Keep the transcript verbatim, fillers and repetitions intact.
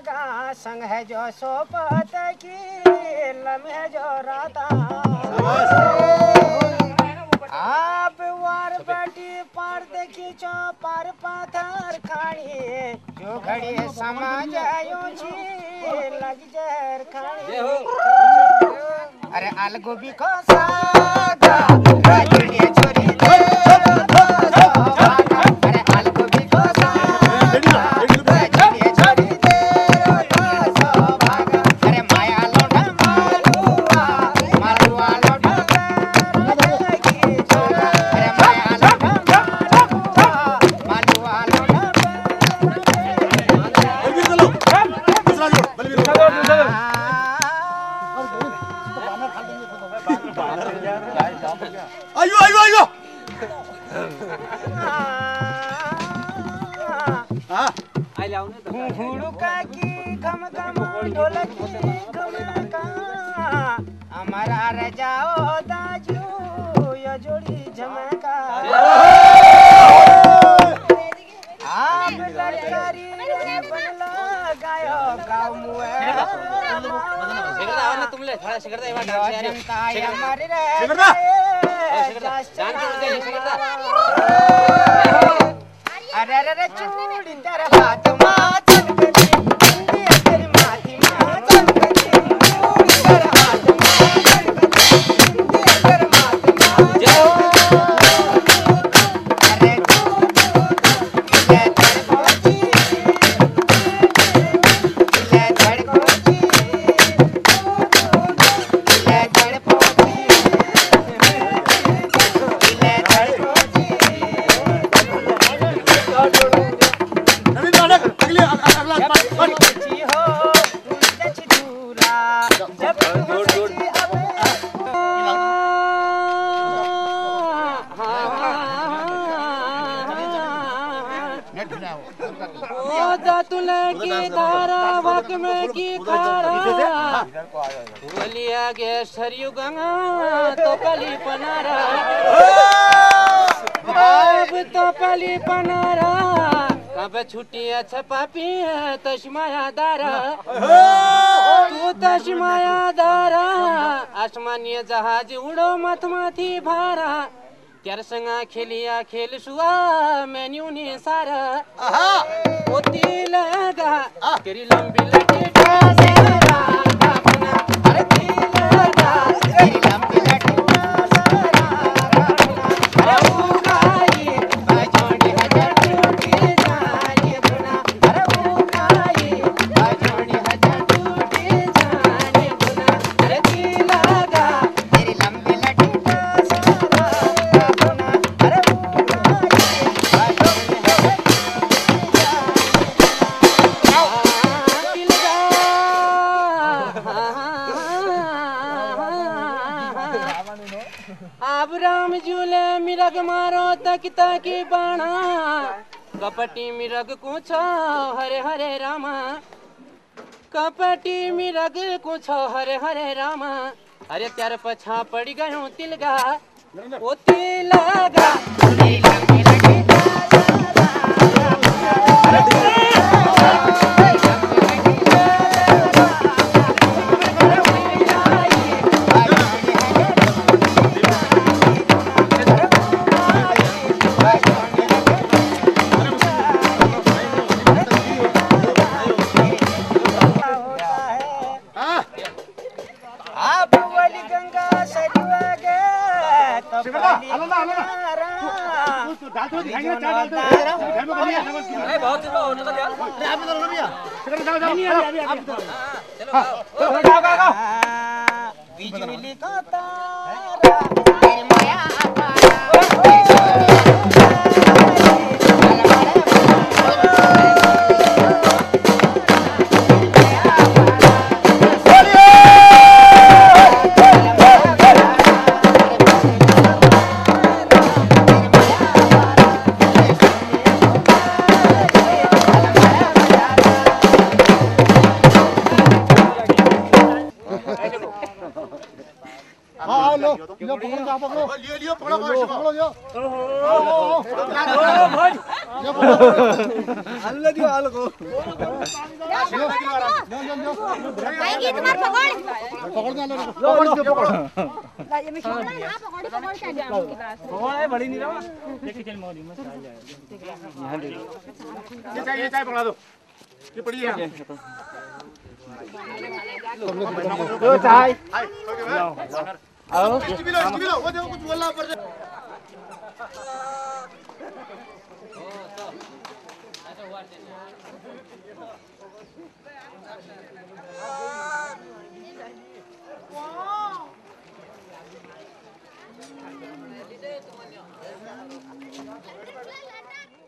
लागा संग है जो सोपत की लम्हे जो राता आप वार बाटी पार देखी चो पार पाथर खानी जो घड़ी समाज आयो छी लग जर खानी अरे आल गोभी को सागा राजड़िया छोरी दे अरे आल गोभी को सागा राजड़िया छोरी दे अरे माया लोढ़ा मालुआ मालुआ लोढ़ा अरे माया लोढ़ा मालुआ लोढ़ा आयो आयो आयो हां आई लाओ ने तो हुड़का की खम खम ढोलक की खमका हमारा रजाओ दाजू ये जोड़ी झमका आप लड़कारी बनला गायो गाँव मुए शिकरदा आओ ना तुम ले थोड़ा शिकरदा ये बात डांस यार शिकरदा मारे रे शिकरदा शिकरदा जान छोड़ दे शिकरदा अरे अरे अरे चूड़ी तेरे हाथ मां चमकती बंदी तेरी माथी मां चमकती चूड़ी तेरे हाथ मां चमकती बंदी तेरे माथी मां अरे ले तेरे कोची ले तेरे कोची ले तेरे कोची ले तेरे कोची नवीन नाटक अगले अगला बची हो तुझे दूरा जब जोड़ जोड़ ओ जातुले की धारा वक में की खारा बोलिया के सरयू गंगा तो पली पनारा अब तो पली पनारा कब छुट्टिया छपापी है तशमाया दारा तू तशमाया दारा आसमानीय जहाज उड़ो मत माथी भारा त्यार संगा खेलिया खेल सुआ मेन्यू ने सारा ओती लगा तेरी लंबी लटी सारा अपना अरे ती लगा तेरी लंबी लटी सारा अरे उगाई बाजोड़ी हजार टूटी जाए बुना अरे उगाई बाजोड़ी हजार टूटी जाने बुना अरे ती लगा तेरी लंबी लटी सारा बुना अरे बाजोड़ी अब राम झूले मिरग मारो तक तकी बाणा कपटी मिरग कुछो हरे हरे रामा कपटी मिरग कुछो हरे हरे रामा अरे त्यार पछा पड़ गयो तिलगा ओ तिलगा तेरी लंबी लटी आप वाली गंगा सरयुआ गे तो पानी तू डाल दो दिखाएंगे चार डाल दो घर में बढ़िया अरे बहुत दिन होने लगा अरे आप इधर लो भैया शिकर जाओ जाओ नहीं अभी अभी अभी चलो गाओ गाओ गाओ गाओ बिजली का तारा तेरी माया हाँ लो लो पकड़ो पकड़ो लियो लियो पकड़ो पकड़ो लियो आलू ले दियो आलू को आएगी तुम्हारे पकड़ पकड़ दे पकड़ दो पकड़ ये मैं छोड़ा ना पकड़ पकड़ के जाम की क्लास पकड़ है बड़ी नहीं रहा लेके चल मोदी मत आ जाए ये चाय ये चाय पकड़ा दो ये पड़ी है दो चाय ओके भाई आओ इसकी भी लो इसकी भी लो वो देखो कुछ बोलना ऊपर से वाह